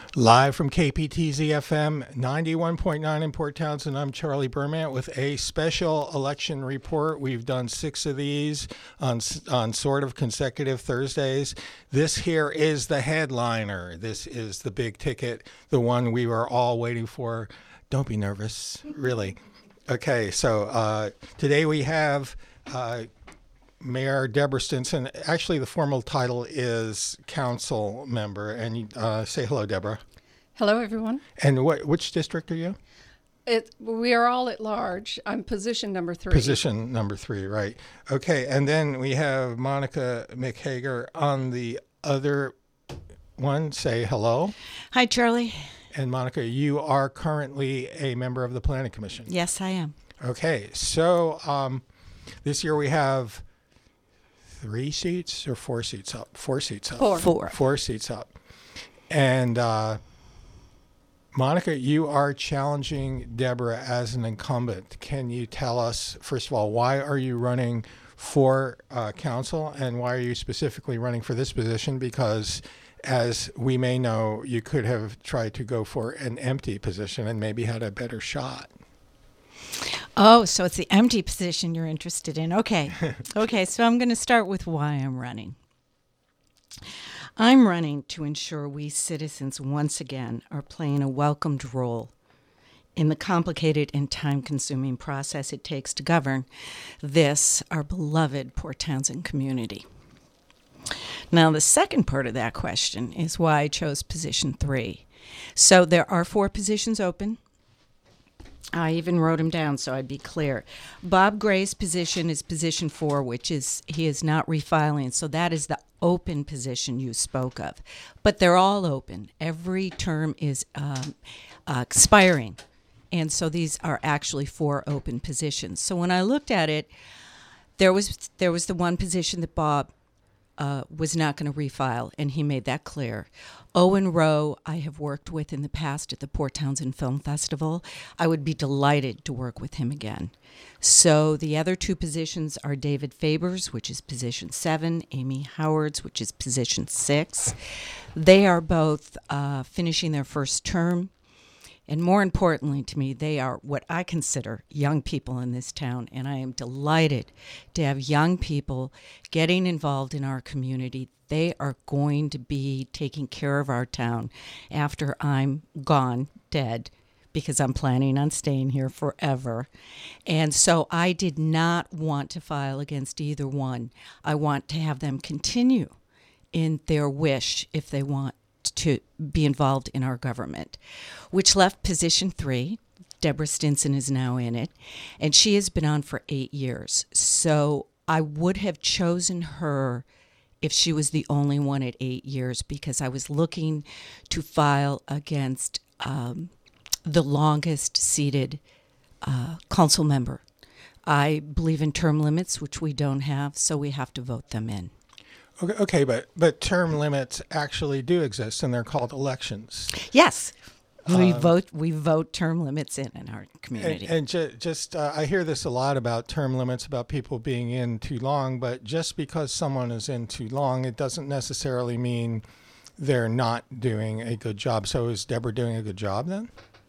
Live from KPTZ FM 91.9 in Port Townsend, I'm Charlie Berman with a special election report. We've done 6 of these on sort of consecutive Thursdays. This here is the headliner. This is the big ticket, the one we were all waiting for. Don't be nervous, really. Okay, so today we have Mayor Deborah Stinson. Actually, the formal title is council member. And say hello, Deborah. Hello, everyone. And which district are you? We are all at large. I'm position number 3. Position number 3, right. Okay, and then we have Monica McHager on the other one. Say hello. Hi, Charlie. And Monica, you are currently a member of the Planning Commission. Yes, I am. Okay, so this year we have 3 seats or 4 seats up? 4 seats up. 4 seats up. And Monica, you are challenging Deborah as an incumbent. Can you tell us, first of all, why are you running for council, and why are you specifically running for this position? Because as we may know, you could have tried to go for an empty position and maybe had a better shot. Oh, so it's the empty position you're interested in. Okay. Okay, so I'm going to start with why I'm running. I'm running to ensure we citizens once again are playing a welcomed role in the complicated and time-consuming process it takes to govern this, our beloved Port Townsend community. Now, the second part of that question is why I chose position 3. So there are 4 positions open. I even wrote him down so I'd be clear. Bob Gray's position is position 4, which is he is not refiling. So that is the open position you spoke of. But they're all open. Every term is expiring. And so these are actually 4 open positions. So when I looked at it, there was the one position that Bob was not going to refile, and he made that clear. Owen Rowe, I have worked with in the past at the Port Townsend Film Festival. I would be delighted to work with him again. So the other 2 positions are David Fabers, which is position 7, Amy Howards, which is position 6. They are both finishing their first term. And more importantly to me, they are what I consider young people in this town, and I am delighted to have young people getting involved in our community. They are going to be taking care of our town after I'm gone, dead, because I'm planning on staying here forever. And so I did not want to file against either one. I want to have them continue in their wish if they want to be involved in our government, which left position 3. Deborah Stinson is now in it, and she has been on for 8 years. So I would have chosen her if she was the only one at 8 years, because I was looking to file against the longest seated council member. I believe in term limits, which we don't have, so we have to vote them in. Okay, but term limits actually do exist, and they're called elections. Yes, we vote term limits in our community. And just I hear this a lot about term limits, about people being in too long. But just because someone is in too long, it doesn't necessarily mean they're not doing a good job. So is Deborah doing a good job then?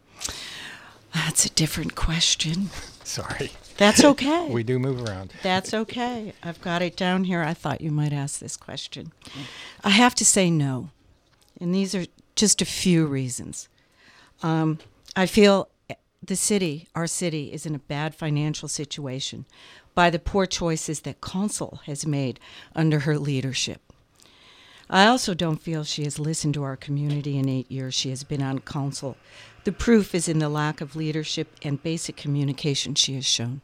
That's a different question. Sorry. That's okay. We do move around. That's okay. I've got it down here. I thought you might ask this question. I have to say no. And these are just a few reasons. I feel our city is in a bad financial situation by the poor choices that council has made under her leadership. I also don't feel she has listened to our community in 8 years she has been on council. The proof is in the lack of leadership and basic communication she has shown.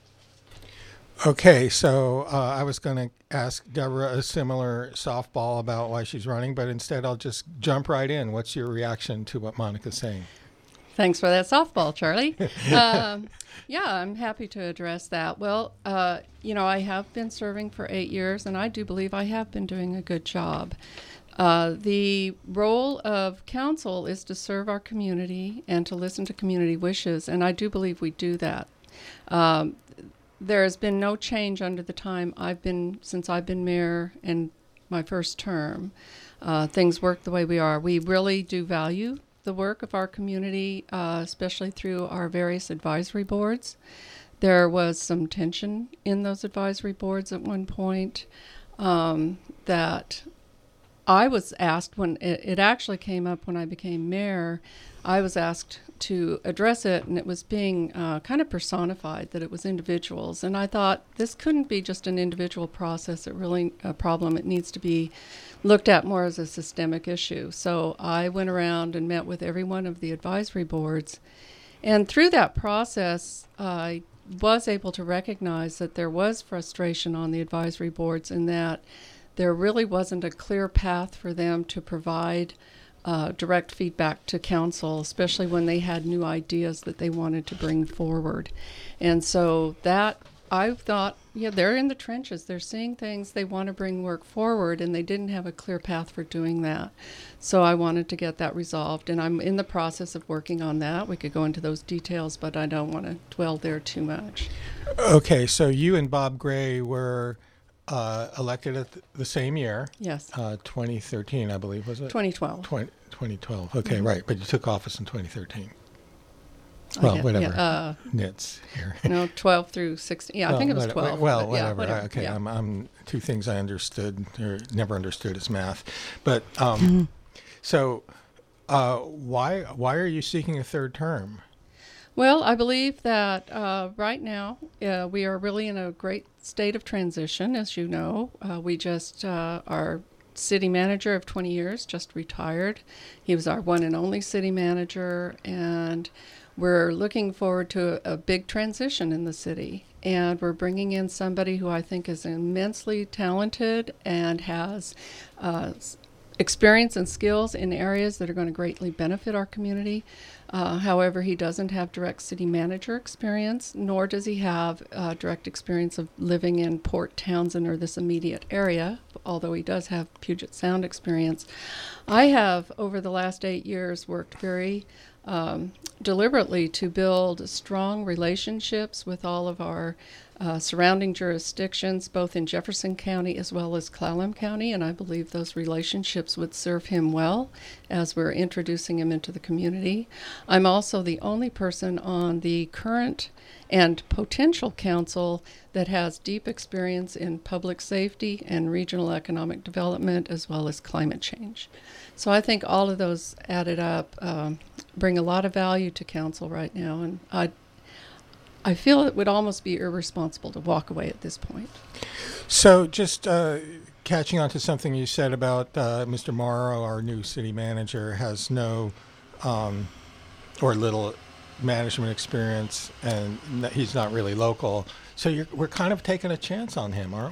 Okay, so I was going to ask Deborah a similar softball about why she's running, but instead I'll just jump right in. What's your reaction to what Monica's saying? Thanks for that softball, Charlie. Yeah, I'm happy to address that. Well, I have been serving for 8 years, and I do believe I have been doing a good job. The role of council is to serve our community and to listen to community wishes, and I do believe we do that. There has been no change under the time since I've been mayor in my first term. things work the way we are. We really do value the work of our community, especially through our various advisory boards. There was some tension in those advisory boards at one point that I was asked when it actually came up when I became mayor. I was asked to address it, and it was being kind of personified that it was individuals. And I thought this couldn't be just an individual process. It really a problem. It needs to be looked at more as a systemic issue. So I went around and met with every one of the advisory boards, and through that process, I was able to recognize that there was frustration on the advisory boards and that there really wasn't a clear path for them to provide direct feedback to council, especially when they had new ideas that they wanted to bring forward. And so that, I thought, yeah, they're in the trenches. They're seeing things, they want to bring work forward, and they didn't have a clear path for doing that. So I wanted to get that resolved, and I'm in the process of working on that. We could go into those details, but I don't want to dwell there too much. Okay, so you and Bob Gray were elected at the same year. Yes. 2013, I believe, was it? 2012. 2012. Okay, right. But you took office in 2013. Well, whatever. Nits here. No, 12 through 16. Yeah, I think it was 12. Well, but yeah, whatever. Okay, yeah. I'm two things I understood or never understood is math. But so why are you seeking a third term? Well, I believe that right now we are really in a great state of transition, as you know. We just, our city manager of 20 years just retired. He was our one and only city manager, and we're looking forward to a big transition in the city. And we're bringing in somebody who I think is immensely talented and has experience and skills in areas that are going to greatly benefit our community. However, he doesn't have direct city manager experience, nor does he have direct experience of living in Port Townsend or this immediate area, although he does have Puget Sound experience. I have, over the last 8 years, worked very deliberately to build strong relationships with all of our surrounding jurisdictions, both in Jefferson County as well as Clallam County, and I believe those relationships would serve him well as we're introducing him into the community. I'm also the only person on the current and potential council that has deep experience in public safety and regional economic development as well as climate change. So I think all of those added up bring a lot of value to council right now, and I feel it would almost be irresponsible to walk away at this point. So just catching on to something you said about Mr. Morrow, our new city manager, has no or little management experience, and he's not really local. So we're kind of taking a chance on him, aren't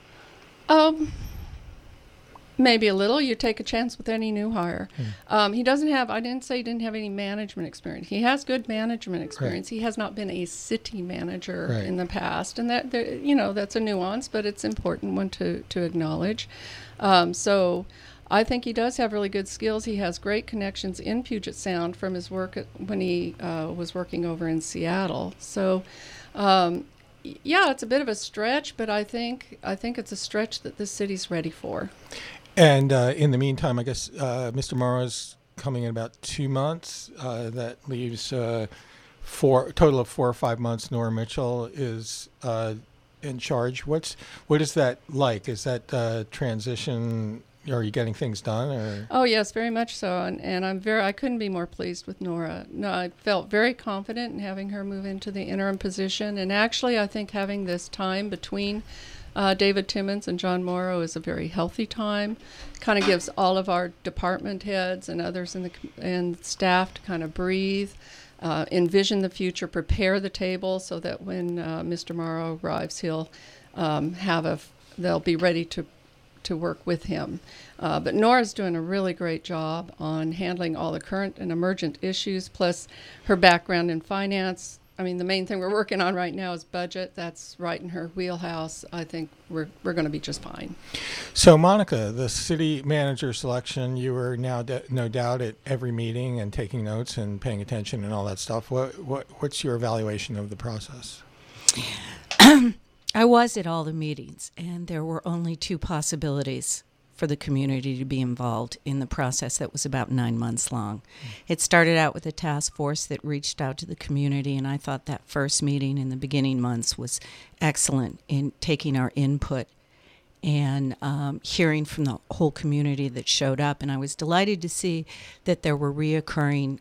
we? Maybe a little. You take a chance with any new hire. He doesn't have, I didn't say he didn't have any management experience. He has good management experience. Right. He has not been a city manager in the past. And that, that's a nuance, but it's an important one to acknowledge. So I think he does have really good skills. He has great connections in Puget Sound from his work when he was working over in Seattle. So, yeah, it's a bit of a stretch, but I think it's a stretch that this city's ready for. And in the meantime, I guess Mr. Morrow is coming in about 2 months. That leaves a total of 4 or 5 months. Nora Mitchell is in charge. What is that like? Is that transition? Are you getting things done? Or? Oh yes, very much so. And I couldn't be more pleased with Nora. No, I felt very confident in having her move into the interim position. And actually, I think having this time between David Timmons and John Morrow is a very healthy time. Kind of gives all of our department heads and others and staff to kind of breathe, envision the future, prepare the table so that when Mr. Morrow arrives, he'll they'll be ready to work with him. But Nora's doing a really great job on handling all the current and emergent issues, plus her background in finance. I mean, the main thing we're working on right now is budget. That's right in her wheelhouse. I think we're going to be just fine. So, Monica, the city manager selection, you were now no doubt at every meeting and taking notes and paying attention and all that stuff. What's your evaluation of the process? I was at all the meetings, and there were only 2 possibilities for the community to be involved in the process that was about 9 months long. It started out with a task force that reached out to the community, and I thought that first meeting in the beginning months was excellent in taking our input and hearing from the whole community that showed up. And I was delighted to see that there were reoccurring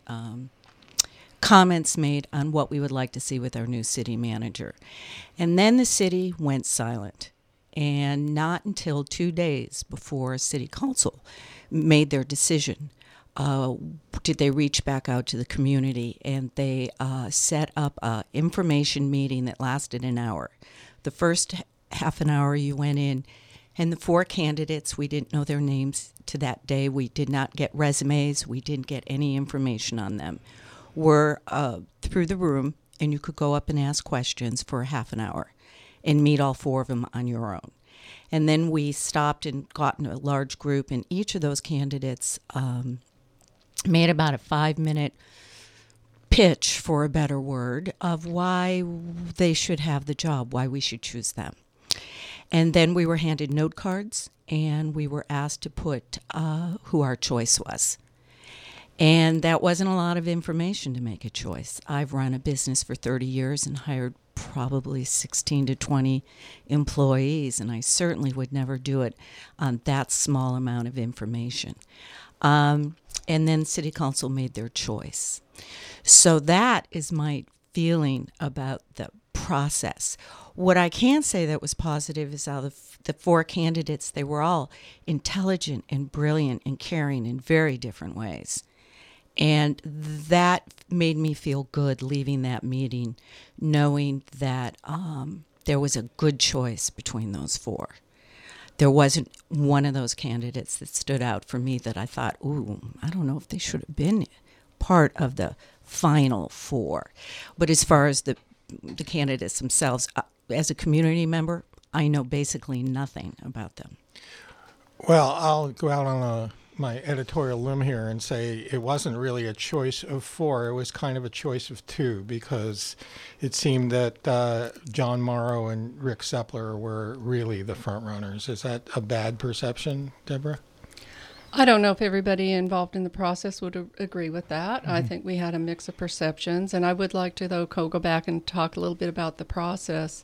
comments made on what we would like to see with our new city manager. And then the city went silent. And not until 2 days before City Council made their decision did they reach back out to the community, and they set up an information meeting that lasted an hour. The first half an hour you went in, and the 4 candidates, we didn't know their names to that day. We did not get resumes. We didn't get any information on them. Were through the room, and you could go up and ask questions for a half an hour and meet all 4 of them on your own. And then we stopped and got in a large group, and each of those candidates made about a 5-minute pitch, for a better word, of why they should have the job, why we should choose them. And then we were handed note cards, and we were asked to put who our choice was. And that wasn't a lot of information to make a choice. I've run a business for 30 years and hired probably 16 to 20 employees, and I certainly would never do it on that small amount of information. And then City Council made their choice. So that is my feeling about the process. What I can say that was positive is how the 4 candidates, they were all intelligent and brilliant and caring in very different ways. And that made me feel good leaving that meeting, knowing that there was a good choice between those 4. There wasn't one of those candidates that stood out for me that I thought, ooh, I don't know if they should have been part of the final 4. But as far as the candidates themselves, as a community member, I know basically nothing about them. Well, I'll go out on my editorial limb here and say it wasn't really a choice of 4. It was kind of a choice of 2, because it seemed that John Morrow and Rick Sepler were really the front runners. Is that a bad perception, Deborah? I don't know if everybody involved in the process would agree with that. Mm-hmm. I think we had a mix of perceptions, and I would like to, though, go back and talk a little bit about the process.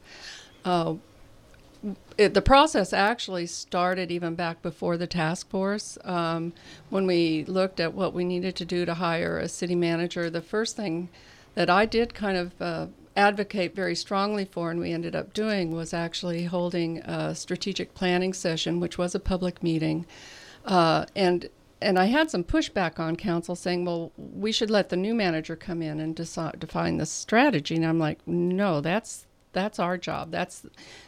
The process actually started even back before the task force. When we looked at what we needed to do to hire a city manager, the first thing that I did kind of advocate very strongly for, and we ended up doing, was actually holding a strategic planning session, which was a public meeting. And I had some pushback on council saying, well, we should let the new manager come in and define the strategy. And I'm like, no, that's our job. That's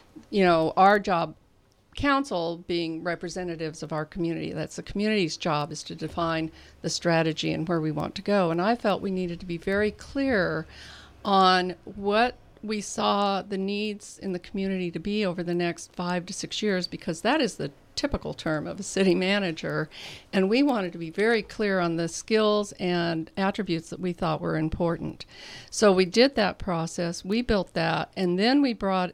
our job, council being representatives of our community. That's the community's job, is to define the strategy and where we want to go. And I felt we needed to be very clear on what we saw the needs in the community to be over the next 5 to 6 years, because that is the typical term of a city manager. And we wanted to be very clear on the skills and attributes that we thought were important. So we did that process, we built that, and then we brought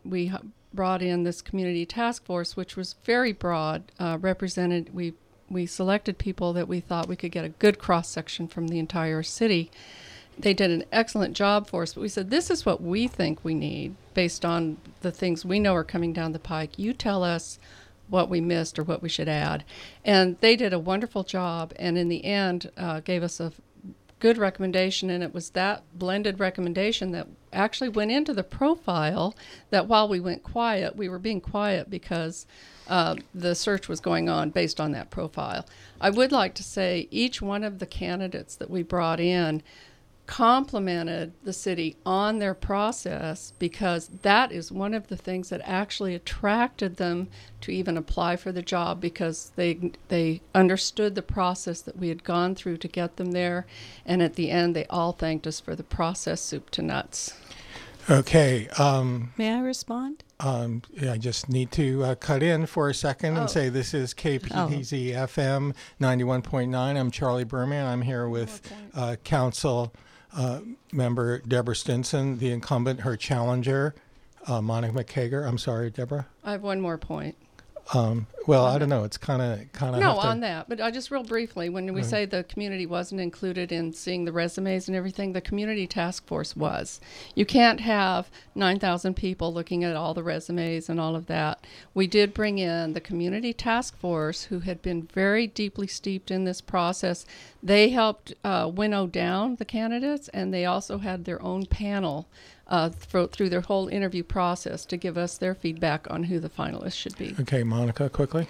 in this community task force, which was very broad, represented. We selected people that we thought we could get a good cross-section from the entire city. They did an excellent job for us, but we said, this is what we think we need based on the things we know are coming down the pike. You tell us what we missed or what we should add. And they did a wonderful job, and in the end gave us a good recommendation, and it was that blended recommendation that actually went into the profile, that while we went quiet, we were being quiet because the search was going on based on that profile. I would like to say each one of the candidates that we brought in complimented the city on their process, because that is one of the things that actually attracted them to even apply for the job, because they understood the process that we had gone through to get them there, and at the end they all thanked us for the process, soup to nuts. Okay. May I respond? I just need to cut in for a second and say this is KPTZ FM 91.9. I'm Charlie Berman. I'm here with Council member Deborah Stinson, the incumbent, her challenger, Monica McCager. I'm sorry, Deborah. I have one more point. Well, I don't know. It's kind of No, on that, but just real briefly, when we say the community wasn't included in seeing the resumes and everything, the community task force was. You can't have 9,000 people looking at all the resumes and all of that. We did bring in the community task force, who had been very deeply steeped in this process. They helped winnow down the candidates, and they also had their own panel through their whole interview process to give us their feedback on who the finalists should be. Okay, Monica, quickly.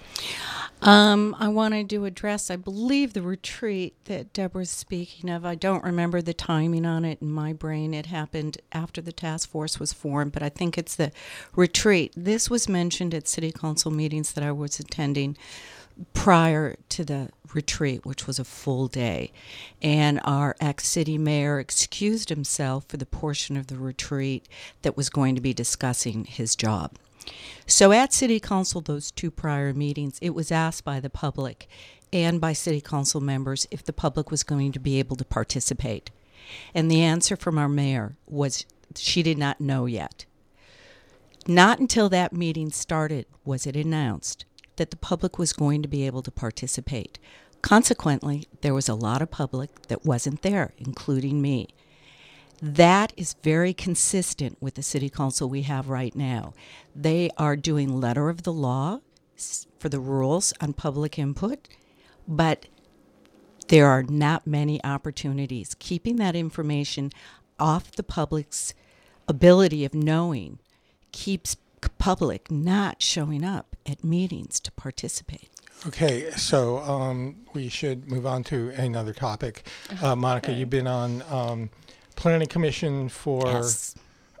I wanted to address, I believe, the retreat that Deborah's speaking of. I don't remember the timing on it in my brain. It happened after the task force was formed, but I think it's the retreat. This was mentioned at city council meetings that I was attending prior to the retreat, which was a full day. And our ex-city mayor excused himself for the portion of the retreat that was going to be discussing his job. So at city council, those two prior meetings, it was asked by the public and by city council members if the public was going to be able to participate. And the answer from our mayor was she did not know yet. Not until that meeting started was it announced that the public was going to be able to participate. Consequently, there was a lot of public that wasn't there, including me. That is very consistent with the city council we have right now. They are doing letter of the law for the rules on public input, but there are not many opportunities. Keeping that information off the public's ability of knowing keeps public not showing up at meetings to participate. Okay, so we should move on to another topic. Monica, Okay. you've been on Planning Commission for Yes.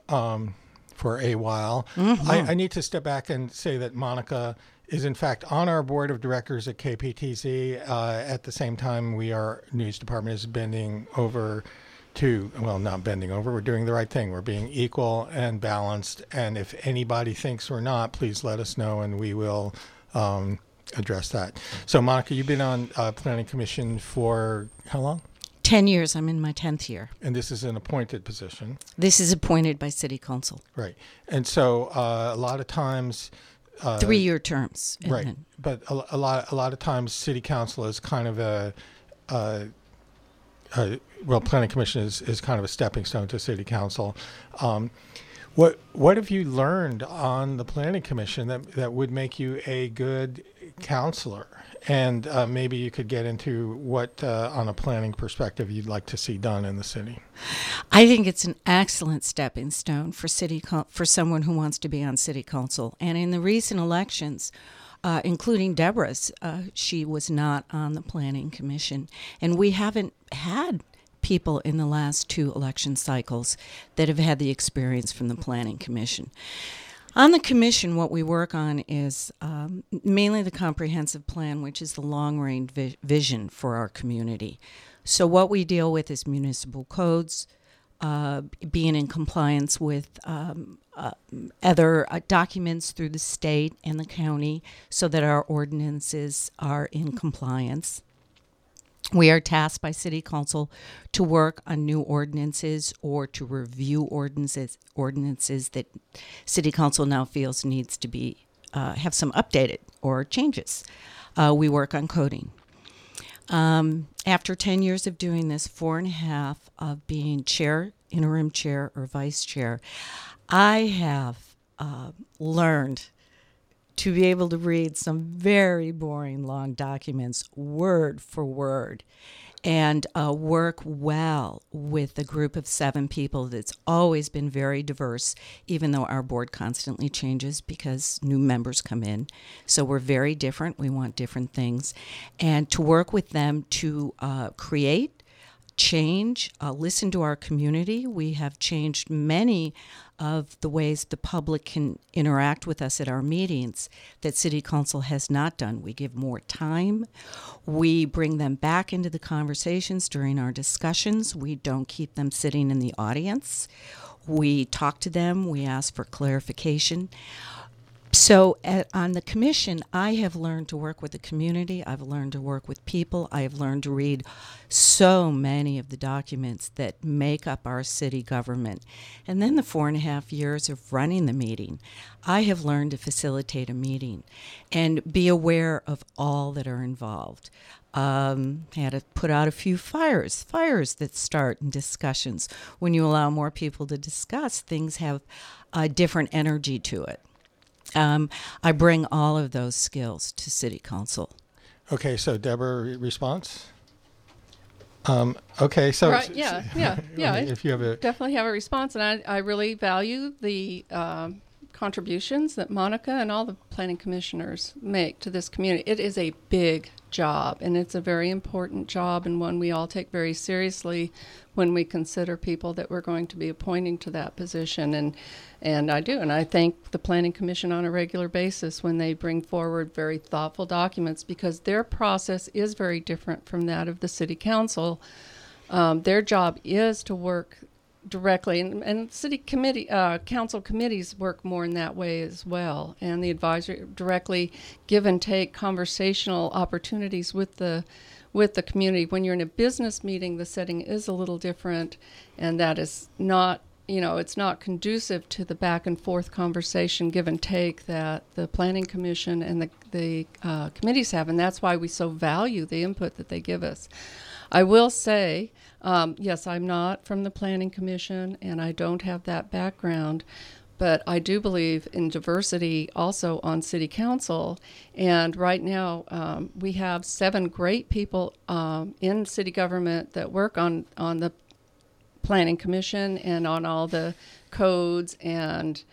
for a while. I need to step back and say that Monica is in fact on our board of directors at KPTZ. At the same time, our news department is bending over to, well, not bending over, we're doing the right thing. We're being equal and balanced. And if anybody thinks we're not, please let us know and we will address that. So Monica, you've been on Planning Commission for how long? 10 years. I'm in my 10th year. And this is an appointed position. This is appointed by city council. Right. And so a lot of times 3-year terms. And right. then- But a lot of times city council is kind of well, planning commission is kind of a stepping stone to city council. What have you learned on the planning commission that would make you a good counselor? And maybe you could get into what, on a planning perspective, you'd like to see done in the city. I think it's an excellent stepping stone for for someone who wants to be on city council. And in the recent elections, including Deborah's, she was not on the planning commission. And we haven't had people in the last 2 election cycles that have had the experience from the planning commission. On the commission, what we work on is mainly the comprehensive plan, which is the long-range vision for our community. So what we deal with is municipal codes, being in compliance with other documents through the state and the county so that our ordinances are in compliance. We are tasked by City Council to work on new ordinances or to review ordinances that City Council now feels needs to be have some updated or changes. We work on coding. After 10 years of doing this, 4.5 of being chair, interim chair, or vice chair, I have learned to be able to read some very boring long documents word for word and work well with a group of 7 people that's always been very diverse, even though our board constantly changes because new members come in. So we're very different. We want different things. And to work with them to create, change, listen to our community. We have changed many of the ways the public can interact with us at our meetings that City Council has not done. We give more time. We bring them back into the conversations during our discussions. We don't keep them sitting in the audience. We talk to them. We ask for clarification. So on the commission, I have learned to work with the community. I've learned to work with people. I have learned to read so many of the documents that make up our city government. And then the 4.5 years of running the meeting, I have learned to facilitate a meeting and be aware of all that are involved. Had to put out a few fires that start in discussions. When you allow more people to discuss, things have a different energy to it. I bring all of those skills to City Council. Okay, so Deborah, response? Okay, so Right, yeah. if you have a Definitely have a response, and I really value the contributions that Monica and all the planning commissioners make to this community. It is a big job, and it's a very important job, and one we all take very seriously when we consider people that we're going to be appointing to that position. And I do, and I thank the Planning Commission on a regular basis when they bring forward very thoughtful documents, because their process is very different from that of the City Council. Their job is to work directly, and city committee, council committees work more in that way as well, and the advisory directly give and take conversational opportunities with the community. When you're in a business meeting, the setting is a little different, and that is not, it's not conducive to the back and forth conversation, give and take that the Planning Commission and the committees have, and that's why we so value the input that they give us. I will say, yes, I'm not from the Planning Commission, and I don't have that background, but I do believe in diversity also on City Council. And right now, we have 7 great people in city government that work on the Planning Commission and on all the codes and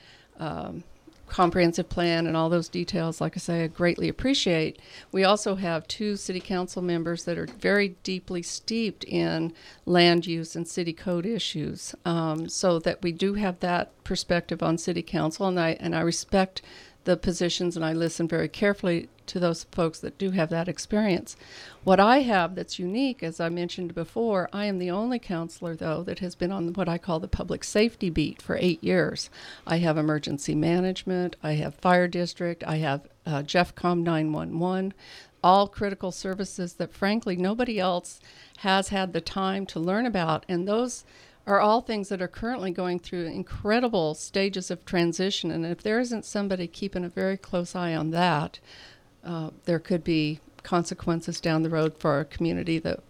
comprehensive plan and all those details. Like I say, I greatly appreciate. We also have 2 city council members that are very deeply steeped in land use and city code issues, so that we do have that perspective on city council, and I respect the positions, and I listen very carefully to those folks that do have that experience. What I have that's unique, as I mentioned before, I am the only counselor, though, that has been on what I call the public safety beat for 8 years. I have emergency management, I have fire district, I have JEFCOM 911, all critical services that, frankly, nobody else has had the time to learn about, and those are all things that are currently going through incredible stages of transition. And if there isn't somebody keeping a very close eye on that, there could be consequences down the road for our community that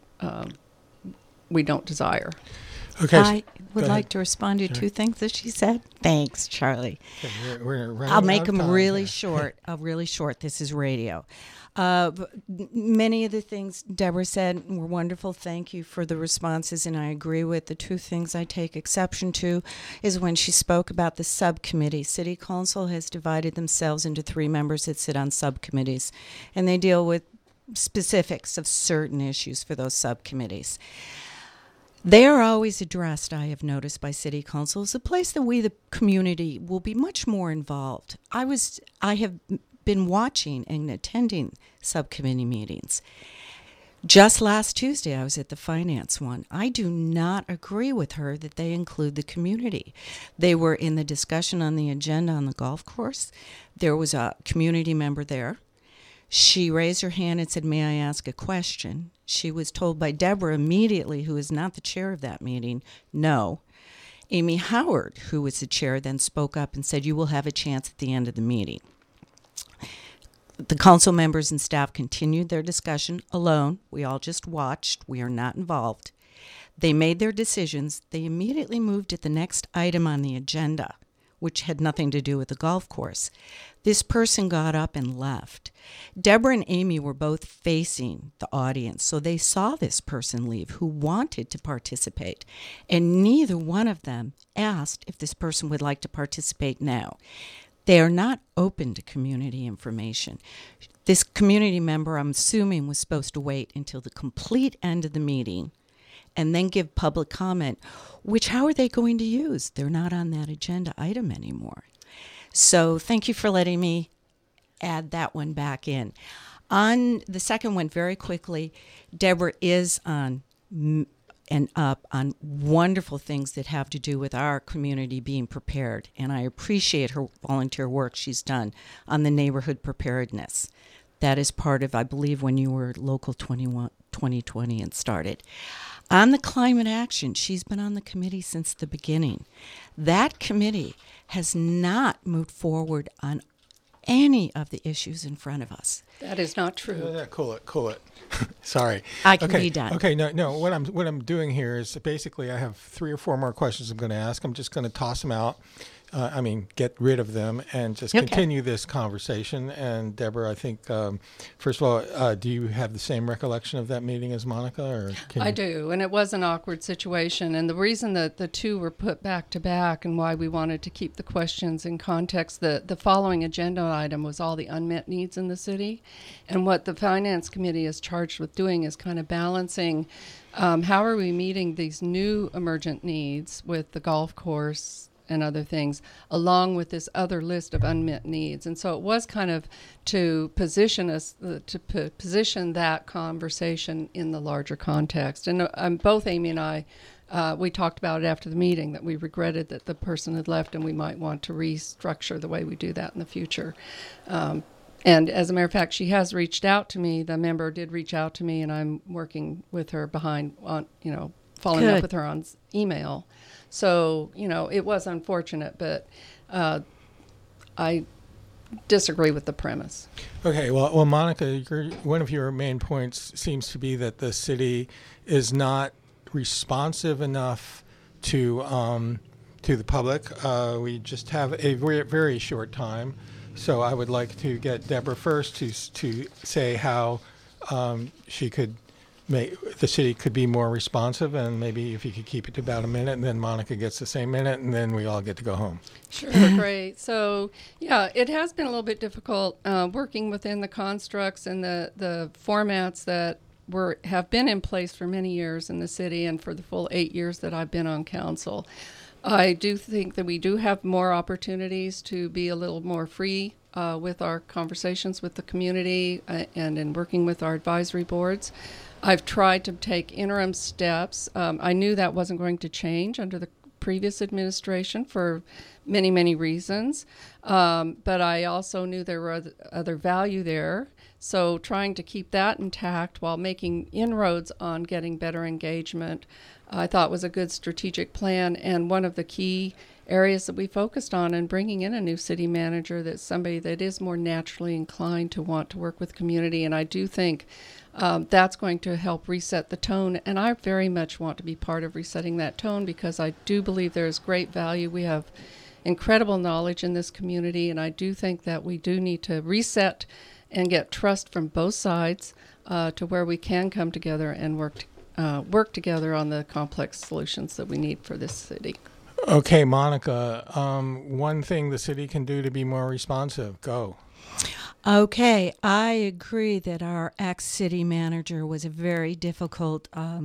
we don't desire. okay. I would like to respond to 2 things that she said. Thanks, Charlie. We're running I'll make out of them time really here. short. Really short. This is radio. Many of the things Deborah said were wonderful. Thank you for the responses, and I agree with the 2 things I take exception to is when she spoke about the subcommittee. City Council has divided themselves into 3 members that sit on subcommittees, and they deal with specifics of certain issues for those subcommittees. They are always addressed, I have noticed, by City Council as a place that we, the community, will be much more involved. I have been watching and attending subcommittee meetings. Just last Tuesday, I was at the finance one. I do not agree with her that they include the community. They were in the discussion on the agenda on the golf course. There was a community member there. She raised her hand and said, "May I ask a question?" She was told by Deborah immediately, who is not the chair of that meeting, no. Amy Howard, who was the chair, then spoke up and said, "You will have a chance at the end of the meeting." The council members and staff continued their discussion alone. We all just watched. We are not involved. They made their decisions. They immediately moved to the next item on the agenda, which had nothing to do with the golf course. This person got up and left. Deborah and Amy were both facing the audience, so they saw this person leave who wanted to participate, and neither one of them asked if this person would like to participate now. They are not open to community information. This community member, I'm assuming, was supposed to wait until the complete end of the meeting and then give public comment, which how are they going to use? They're not on that agenda item anymore. So thank you for letting me add that one back in. On the second one, very quickly, Deborah is on and up on wonderful things that have to do with our community being prepared. And I appreciate her volunteer work she's done on the neighborhood preparedness. That is part of, I believe, when you were Local 2020 and started. On the climate action, she's been on the committee since the beginning. That committee has not moved forward on any of the issues in front of us. That is not true. Yeah, cool it. Sorry. I can be done. Okay, no. What I'm doing here is basically I have 3 or 4 more questions I'm going to ask. I'm just going to toss them out. Get rid of them and just continue this conversation. And Deborah, I think, first of all, do you have the same recollection of that meeting as Monica? Or I do, and it was an awkward situation. And the reason that the two were put back to back and why we wanted to keep the questions in context, the following agenda item was all the unmet needs in the city. And what the Finance Committee is charged with doing is kind of balancing how are we meeting these new emergent needs with the golf course and other things, along with this other list of unmet needs. And so it was kind of to position us, position that conversation in the larger context. And both Amy and I, we talked about it after the meeting, that we regretted that the person had left and we might want to restructure the way we do that in the future. And as a matter of fact, she has reached out to me. The member did reach out to me, and I'm working with her following up with her on email. So, it was unfortunate, but I disagree with the premise. Okay, well, Monica, one of your main points seems to be that the city is not responsive enough to the public. We just have a very, very short time, so I would like to get Deborah first to say how the city could be more responsive, and maybe if you could keep it to about a minute, and then Monica gets the same minute, and then we all get to go home. Sure, great. So, it has been a little bit difficult working within the constructs and the formats that have been in place for many years in the city and for the full 8 years that I've been on council. I do think that we do have more opportunities to be a little more free with our conversations with the community and in working with our advisory boards. I've tried to take interim steps. I knew that wasn't going to change under the previous administration for many, many reasons. But I also knew there were other value there. So trying to keep that intact while making inroads on getting better engagement, I thought was a good strategic plan. And one of the key areas that we focused on in bringing in a new city manager, that's somebody that is more naturally inclined to want to work with community. And I do think that's going to help reset the tone. And I very much want to be part of resetting that tone, because I do believe there is great value. We have incredible knowledge in this community, and I do think that we do need to reset and get trust from both sides to where we can come together and work together on the complex solutions that we need for this city. Okay, Monica, one thing the city can do to be more responsive. Go. Okay, I agree that our ex-city manager was a very difficult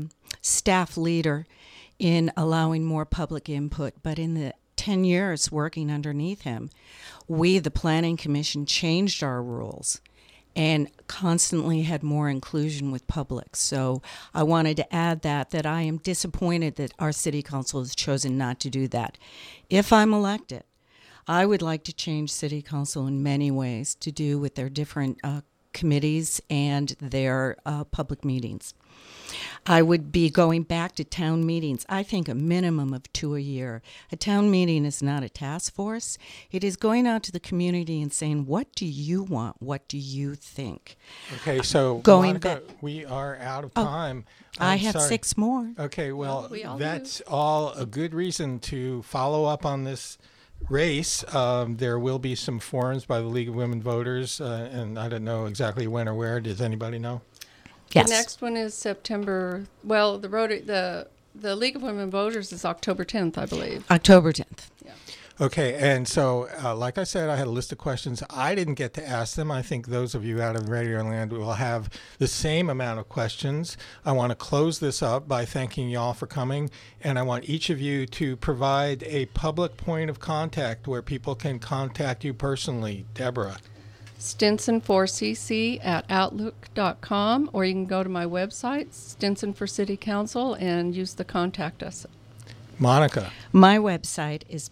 staff leader in allowing more public input, but in the 10 years working underneath him, we, the Planning Commission, changed our rules and constantly had more inclusion with public. So I wanted to add that I am disappointed that our city council has chosen not to do that. If I'm elected, I would like to change city council in many ways to do with their different committees and their public meetings. I would be going back to town meetings. I think a minimum of 2 a year. A town meeting is not a task force. It is going out to the community and saying, what do you want? What do you think? Okay, so Going Monica, back. we are out of time. I have sorry. 6 more. Okay, well, we all that's all a good reason to follow up on this race. There will be some forums by the League of Women Voters, and I don't know exactly when or where. Does anybody know? Yes. The next one is September. Well, the League of Women Voters is October 10th, I believe. October 10th. Okay, and so, like I said, I had a list of questions. I didn't get to ask them. I think those of you out of Radio Land will have the same amount of questions. I want to close this up by thanking y'all for coming, and I want each of you to provide a public point of contact where people can contact you personally. Deborah. stinson4cc@outlook.com, or you can go to my website, Stinson for City Council, and use the contact us. Monica. My website is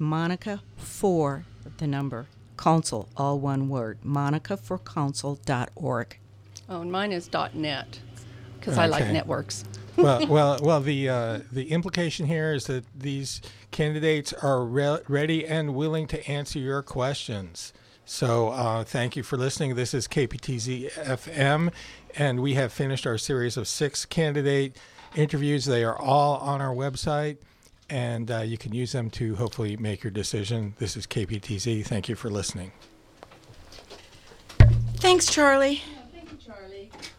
Council, all one word, monicaforcouncil.org. Oh, and mine is .net, because I like Okay. networks. Well. The implication here is that these candidates are ready and willing to answer your questions. So thank you for listening. This is KPTZ FM, and we have finished our series of 6 candidate interviews. They are all on our website, and you can use them to hopefully make your decision. This is KPTZ. Thank you for listening. Thanks, Charlie.